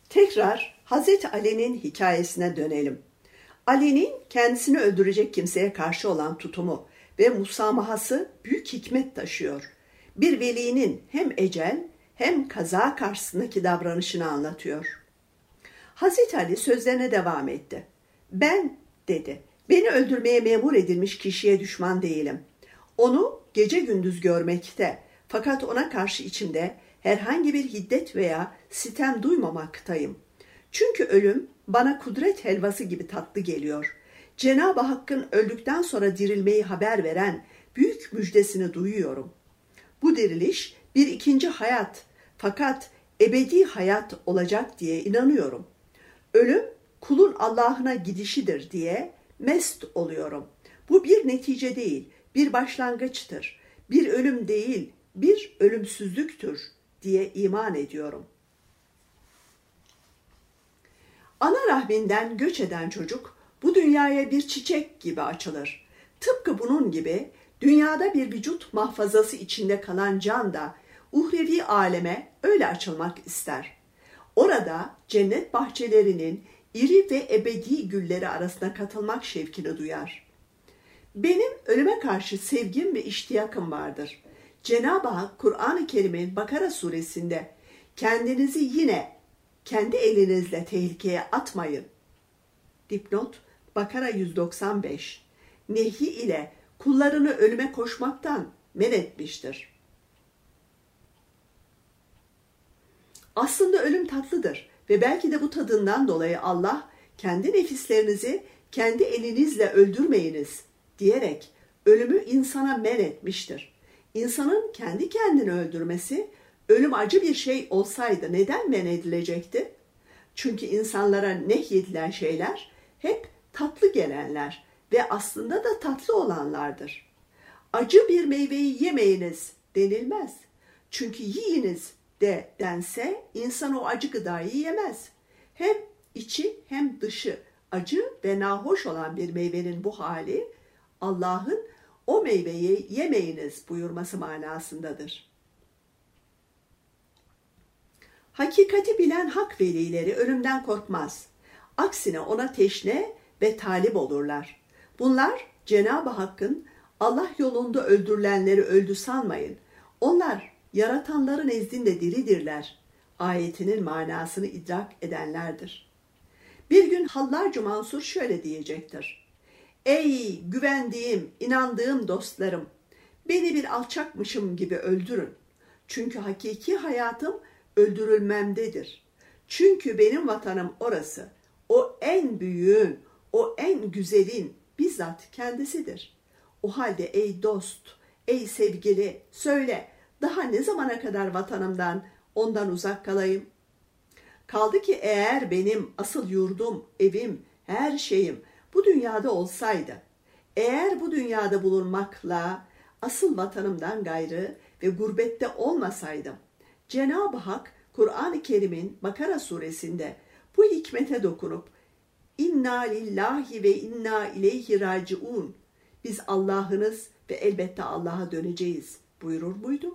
Tekrar Hazreti Ali'nin hikayesine dönelim. Ali'nin kendisini öldürecek kimseye karşı olan tutumu ve musamahası büyük hikmet taşıyor. Bir velinin hem ecel hem kaza karşısındaki davranışını anlatıyor. Hazreti Ali sözlerine devam etti. Ben, dedi, beni öldürmeye memur edilmiş kişiye düşman değilim. Onu gece gündüz görmekte, fakat ona karşı içimde herhangi bir hiddet veya sitem duymamaktayım. Çünkü ölüm bana kudret helvası gibi tatlı geliyor. Cenab-ı Hakk'ın öldükten sonra dirilmeyi haber veren büyük müjdesini duyuyorum. Bu diriliş bir ikinci hayat, fakat ebedi hayat olacak diye inanıyorum. Ölüm kulun Allah'ına gidişidir diye mest oluyorum. Bu bir netice değil, bir başlangıçtır. Bir ölüm değil, bir ölümsüzlüktür diye iman ediyorum. Ana rahminden göç eden çocuk bu dünyaya bir çiçek gibi açılır. Tıpkı bunun gibi dünyada bir vücut mahfazası içinde kalan can da uhrevi aleme öyle açılmak ister. Orada cennet bahçelerinin iri ve ebedi gülleri arasına katılmak şevkini duyar. Benim ölüme karşı sevgim ve iştiyakım vardır. Cenab-ı Hak Kur'an-ı Kerim'in Bakara suresinde kendinizi yine kendi elinizle tehlikeye atmayın. Dipnot Bakara 195. Nehi ile kullarını ölüme koşmaktan men etmiştir. Aslında ölüm tatlıdır ve belki de bu tadından dolayı Allah kendi nefislerinizi kendi elinizle öldürmeyiniz diyerek ölümü insana men etmiştir. İnsanın kendi kendini öldürmesi ölüm acı bir şey olsaydı neden men edilecekti? Çünkü insanlara nehyedilen şeyler hep tatlı gelenler ve aslında da tatlı olanlardır. Acı bir meyveyi yemeyiniz denilmez. Çünkü yiyiniz de dense insan o acı gıdayı yemez. Hem içi hem dışı acı ve nahoş olan bir meyvenin bu hali Allah'ın o meyveyi yemeyiniz buyurması manasındadır. Hakikati bilen hak velileri ölümden korkmaz. Aksine ona teşne ve talip olurlar. Bunlar Cenab-ı Hakk'ın Allah yolunda öldürülenleri öldü sanmayın. Onlar yaratanların nezdinde diridirler. Ayetinin manasını idrak edenlerdir. Bir gün Hallacı Mansur şöyle diyecektir. Ey güvendiğim, inandığım dostlarım, beni bir alçakmışım gibi öldürün. Çünkü hakiki hayatım öldürülmemdedir. Çünkü benim vatanım orası. O en büyüğün, o en güzelin bizzat kendisidir. O halde ey dost, ey sevgili, söyle, daha ne zamana kadar vatanımdan, ondan uzak kalayım? Kaldı ki eğer benim asıl yurdum, evim, her şeyim bu dünyada olsaydı, eğer bu dünyada bulunmakla asıl vatanımdan gayrı ve gurbette olmasaydım, Cenab-ı Hak Kur'an-ı Kerim'in Bakara suresinde bu hikmete dokunup İnna lillahi ve inna ileyhi raciun, biz Allah'ınız ve elbette Allah'a döneceğiz buyurur muydu?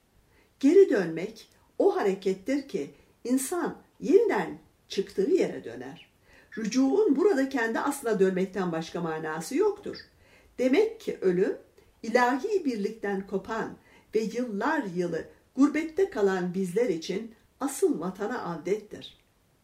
Geri dönmek o harekettir ki insan yeniden çıktığı yere döner. Rücuun burada kendi aslına dönmekten başka manası yoktur. Demek ki ölüm ilahi birlikten kopan ve yıllar yılı gurbette kalan bizler için asıl vatana avdettir.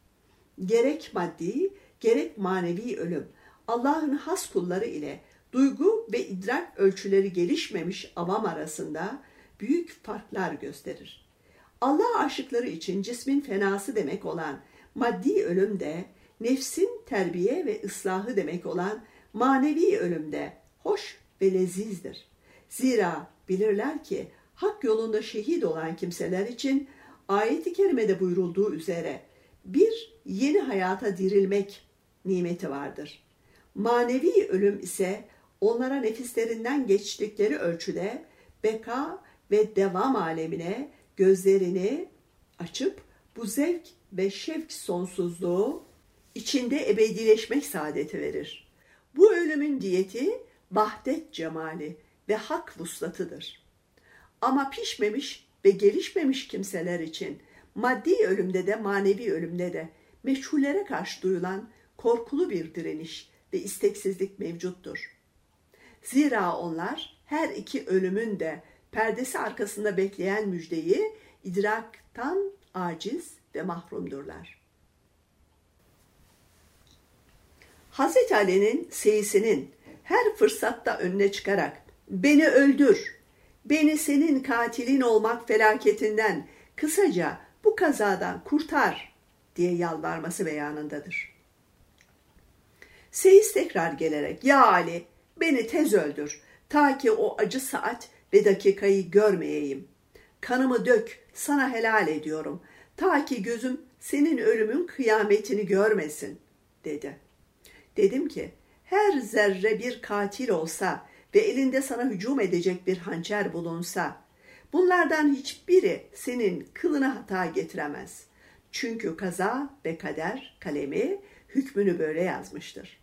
Gerek maddi, gerek manevi ölüm Allah'ın has kulları ile duygu ve idrak ölçüleri gelişmemiş avam arasında büyük farklar gösterir. Allah aşıkları için cismin fenası demek olan maddi ölümde, nefsin terbiye ve ıslahı demek olan manevi ölümde hoş ve lezizdir. Zira bilirler ki hak yolunda şehit olan kimseler için ayet-i kerimede buyurulduğu üzere bir yeni hayata dirilmek nimeti vardır. Manevi ölüm ise onlara nefislerinden geçtikleri ölçüde beka ve devam alemine gözlerini açıp bu zevk ve şevk sonsuzluğu içinde ebedileşmek saadeti verir. Bu ölümün diyeti vahdet cemali ve hak vuslatıdır. Ama pişmemiş ve gelişmemiş kimseler için Maddi ölümde de manevi ölümde de meçhullere karşı duyulan korkulu bir direniş ve isteksizlik mevcuttur. Zira onlar her iki ölümün de perdesi arkasında bekleyen müjdeyi idraktan aciz ve mahrumdurlar. Hazreti Ali'nin seyisinin her fırsatta önüne çıkarak "Beni öldür, beni senin katilin olmak felaketinden, kısaca bu kazadan kurtar" diye yalvarması beyanındadır. Seyis tekrar gelerek "Ya Ali, beni tez öldür, ta ki o acı saat ve dakikayı görmeyeyim. Kanımı dök, sana helal ediyorum, ta ki gözüm senin ölümün kıyametini görmesin" dedi. Dedim ki, her zerre bir katil olsa ve elinde sana hücum edecek bir hançer bulunsa, bunlardan hiçbiri senin kılına hata getiremez. Çünkü kaza ve kader kalemi hükmünü böyle yazmıştır.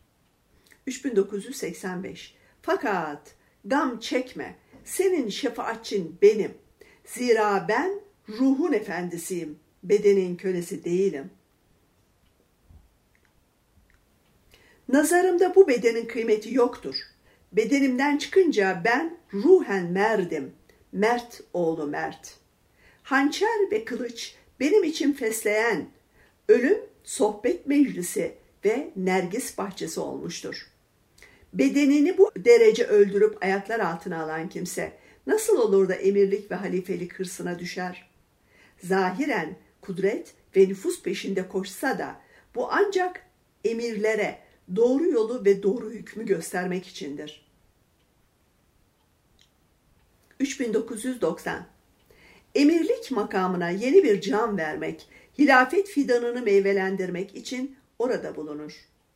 3985. Fakat gam çekme, senin şefaatçin benim. Zira ben ruhun efendisiyim, bedenin kölesi değilim. Nazarımda bu bedenin kıymeti yoktur. Bedenimden çıkınca ben ruhen merdim, mert oğlu mert. Hançer ve kılıç benim için fesleğen, ölüm sohbet meclisi ve nergis bahçesi olmuştur. Bedenini bu derece öldürüp ayaklar altına alan kimse nasıl olur da emirlik ve halifelik hırsına düşer? Zahiren kudret ve nüfus peşinde koşsa da bu ancak emirlere doğru yolu ve doğru hükmü göstermek içindir. 3990. Emirlik makamına yeni bir can vermek, hilafet fidanını meyvelendirmek için orada bulunur.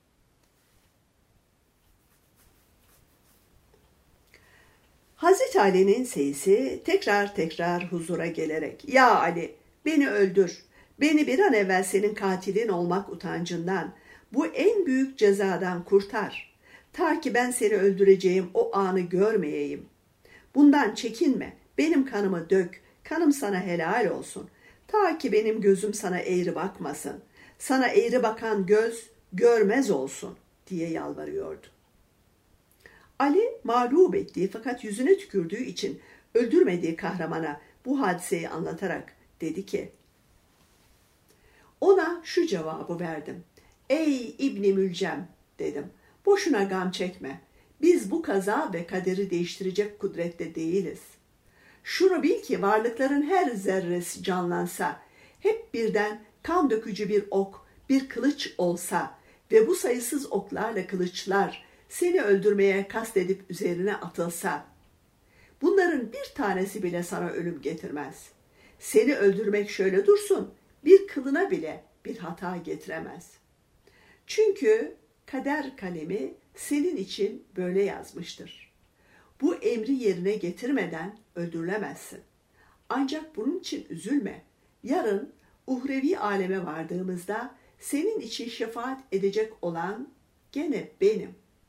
Hazreti Ali'nin seyisi tekrar huzura gelerek "Ya Ali, beni öldür, beni bir an evvel senin katilin olmak utancından, bu en büyük cezadan kurtar. Ta ki ben seni öldüreceğim o anı görmeyeyim. Bundan çekinme, benim kanımı dök, kanım sana helal olsun. Ta ki benim gözüm sana eğri bakmasın. Sana eğri bakan göz görmez olsun" diye yalvarıyordu. Ali mağlup ettiği fakat yüzüne tükürdüğü için öldürmediği kahramana bu hadiseyi anlatarak dedi ki, "Ona şu cevabı verdim. Ey İbni Mülcem, dedim, boşuna gam çekme. Biz bu kaza ve kaderi değiştirecek kudrette değiliz. Şunu bil ki varlıkların her zerresi canlansa, hep birden kan dökücü bir ok, bir kılıç olsa ve bu sayısız oklarla kılıçlar seni öldürmeye kastedip üzerine atılsa, bunların bir tanesi bile sana ölüm getirmez. Seni öldürmek şöyle dursun, bir kılına bile bir hata getiremez. Çünkü kader kalemi senin için böyle yazmıştır. Bu emri yerine getirmeden öldürülemezsin. Ancak bunun için üzülme. Yarın uhrevi aleme vardığımızda senin için şefaat edecek olan gene benim.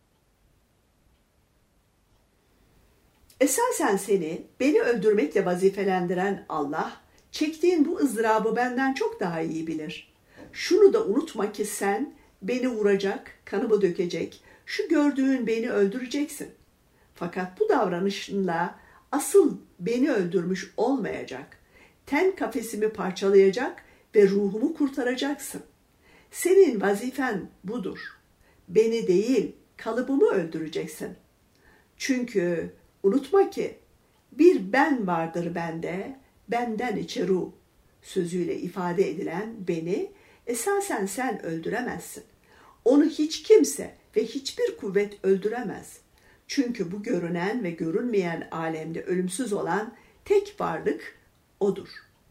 Esasen beni öldürmekle vazifelendiren Allah, çektiğin bu ızdırabı benden çok daha iyi bilir. Şunu da unutma ki sen beni vuracak, kanımı dökecek, şu gördüğün beni öldüreceksin. Fakat bu davranışınla asıl beni öldürmüş olmayacak. Ten kafesimi parçalayacak ve ruhumu kurtaracaksın. Senin vazifen budur. Beni değil, kalıbımı öldüreceksin. Çünkü unutma ki bir ben vardır bende, benden içe ruh sözüyle ifade edilen beni esasen sen öldüremezsin. Onu hiç kimse ve hiçbir kuvvet öldüremez. Çünkü bu görünen ve görünmeyen alemde ölümsüz olan tek varlık odur.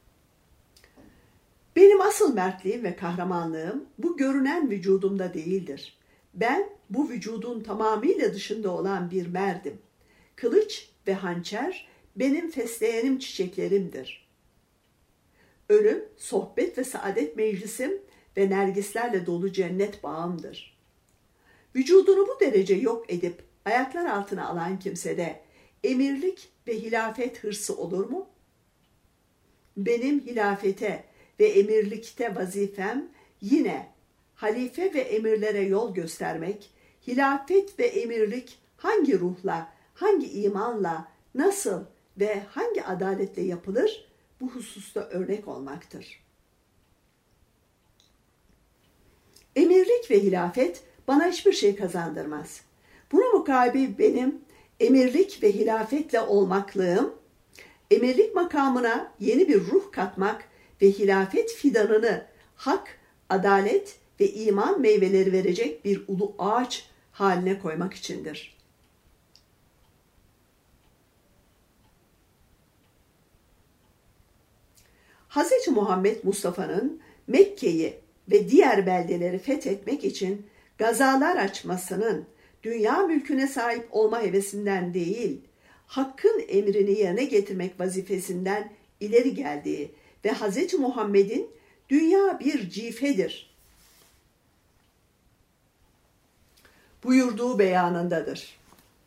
Benim asıl mertliğim ve kahramanlığım bu görünen vücudumda değildir. Ben bu vücudun tamamıyla dışında olan bir merdim. Kılıç ve hançer benim fesleğenim çiçeklerimdir. Ölüm, sohbet ve saadet meclisim ve nergislerle dolu cennet bağımdır. Vücudunu bu derece yok edip ayaklar altına alan kimsede emirlik ve hilafet hırsı olur mu? Benim hilafete ve emirlikte vazifem yine halife ve emirlere yol göstermek, hilafet ve emirlik hangi ruhla, hangi imanla, nasıl ve hangi adaletle yapılır, bu hususta örnek olmaktır. Emirlik ve hilafet bana hiçbir şey kazandırmaz. Buna mukabil benim emirlik ve hilafetle olmaklığım, emirlik makamına yeni bir ruh katmak ve hilafet fidanını hak, adalet ve iman meyveleri verecek bir ulu ağaç haline koymak içindir. Hz. Muhammed Mustafa'nın Mekke'yi ve diğer beldeleri fethetmek için gazalar açmasının dünya mülküne sahip olma hevesinden değil, hakkın emrini yerine getirmek vazifesinden ileri geldiği ve Hz. Muhammed'in dünya bir cifedir buyurduğu beyanındadır.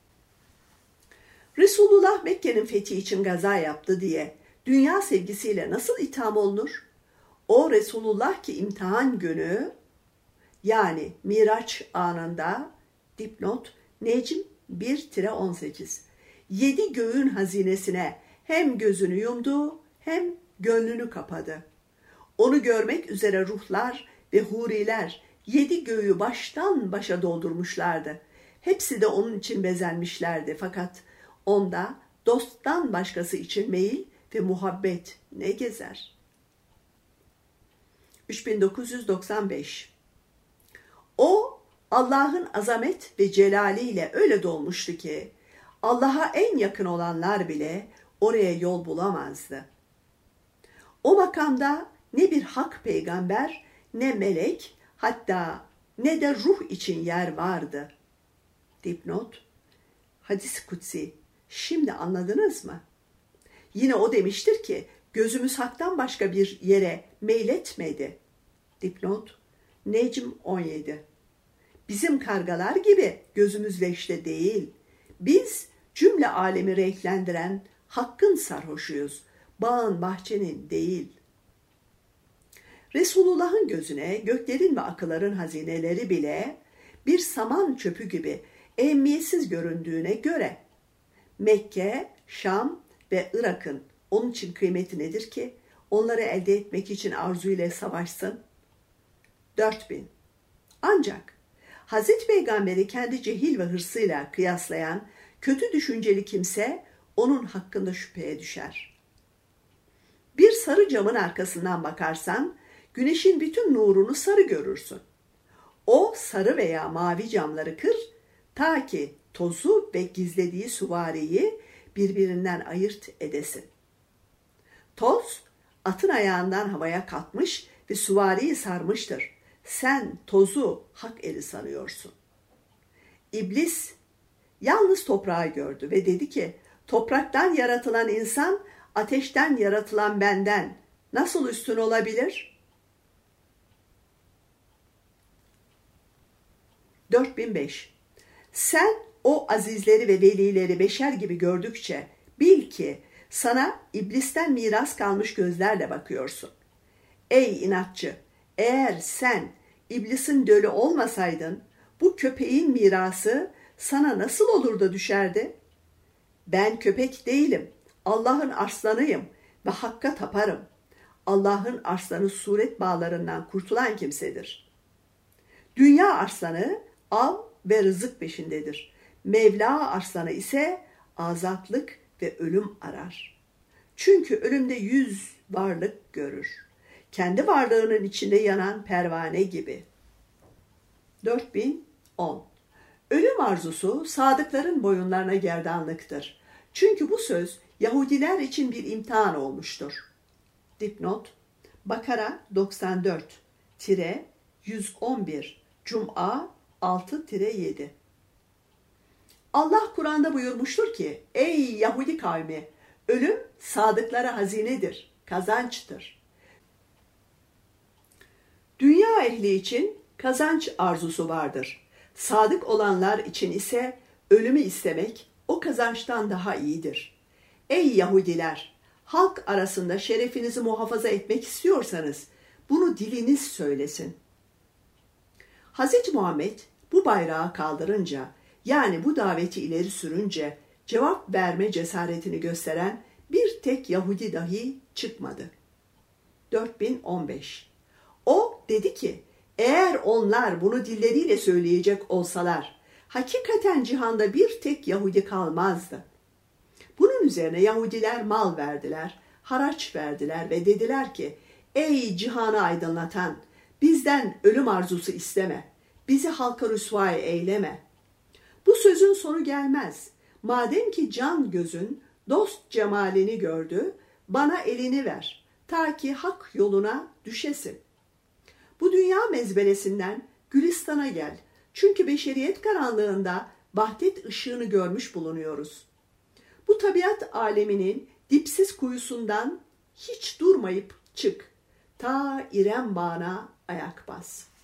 Resulullah Mekke'nin fethi için gaza yaptı diye dünya sevgisiyle nasıl itham olunur? O Resulullah ki imtihan günü, yani Miraç anında, dipnot Necm 1-18, 7 göğün hazinesine hem gözünü yumdu hem gönlünü kapadı. Onu görmek üzere ruhlar ve huriler 7 göğü baştan başa doldurmuşlardı. Hepsi de onun için bezenmişlerdi. Fakat onda dosttan başkası için meyil ve muhabbet ne gezer? 3995. O Allah'ın azamet ve celaliyle öyle dolmuştu ki Allah'a en yakın olanlar bile oraya yol bulamazdı. O makamda ne bir hak peygamber, ne melek, hatta ne de ruh için yer vardı. Dipnot, hadis-i kutsi, şimdi anladınız mı? Yine o demiştir ki, gözümüz haktan başka bir yere meyletmedi. Dipnot, Necm 17. Bizim kargalar gibi gözümüz leşte değil. Biz cümle alemi renklendiren hakkın sarhoşuyuz. Bağın bahçenin değil. Resulullah'ın gözüne göklerin ve akıların hazineleri bile bir saman çöpü gibi ehemmiyetsiz göründüğüne göre Mekke, Şam ve Irak'ın onun için kıymeti nedir ki onları elde etmek için arzuyla savaşsın? 4000. Ancak Hazreti Peygamber'i kendi cehil ve hırsıyla kıyaslayan kötü düşünceli kimse onun hakkında şüpheye düşer. Bir sarı camın arkasından bakarsan güneşin bütün nurunu sarı görürsün. O sarı veya mavi camları kır ta ki tozu ve gizlediği süvariyi birbirinden ayırt edesin. Toz atın ayağından havaya kalkmış ve süvariyi sarmıştır. Sen tozu hak eli sanıyorsun. İblis yalnız toprağı gördü ve dedi ki, topraktan yaratılan insan ateşten yaratılan benden nasıl üstün olabilir? 4005. Sen o azizleri ve velileri beşer gibi gördükçe bil ki sana iblisten miras kalmış gözlerle bakıyorsun. Ey inatçı! Eğer sen iblisin dölü olmasaydın bu köpeğin mirası sana nasıl olur da düşerdi? Ben köpek değilim. Allah'ın arslanıyım ve hakka taparım. Allah'ın arslanı suret bağlarından kurtulan kimsedir. Dünya arslanı av ve rızık peşindedir. Mevla arslanı ise azatlık ve ölüm arar. Çünkü ölümde 100 varlık görür. Kendi varlığının içinde yanan pervane gibi. 4010. Ölüm arzusu sadıkların boyunlarına gerdanlıktır. Çünkü bu söz Yahudiler için bir imtihan olmuştur. Dipnot, Bakara 94-111, Cuma 6-7. Allah Kur'an'da buyurmuştur ki, ey Yahudi kavmi, ölüm sadıklara hazinedir, kazançtır. Dünya ehli için kazanç arzusu vardır. Sadık olanlar için ise ölümü istemek o kazançtan daha iyidir. Ey Yahudiler! Halk arasında şerefinizi muhafaza etmek istiyorsanız bunu diliniz söylesin. Hz. Muhammed bu bayrağı kaldırınca, yani bu daveti ileri sürünce cevap verme cesaretini gösteren bir tek Yahudi dahi çıkmadı. 4015. O dedi ki, eğer onlar bunu dilleriyle söyleyecek olsalar, hakikaten cihanda bir tek Yahudi kalmazdı. Bunun üzerine Yahudiler mal verdiler, haraç verdiler ve dediler ki, ey cihanı aydınlatan, bizden ölüm arzusu isteme, bizi halka rüsvay eyleme. Bu sözün sonu gelmez. Madem ki can gözün dost cemalini gördü, bana elini ver, ta ki hak yoluna düşesin. Bu dünya mezbelesinden Gülistan'a gel, çünkü beşeriyet karanlığında vahdet ışığını görmüş bulunuyoruz. Bu tabiat aleminin dipsiz kuyusundan hiç durmayıp çık, ta İrem Bağı'na ayak bas.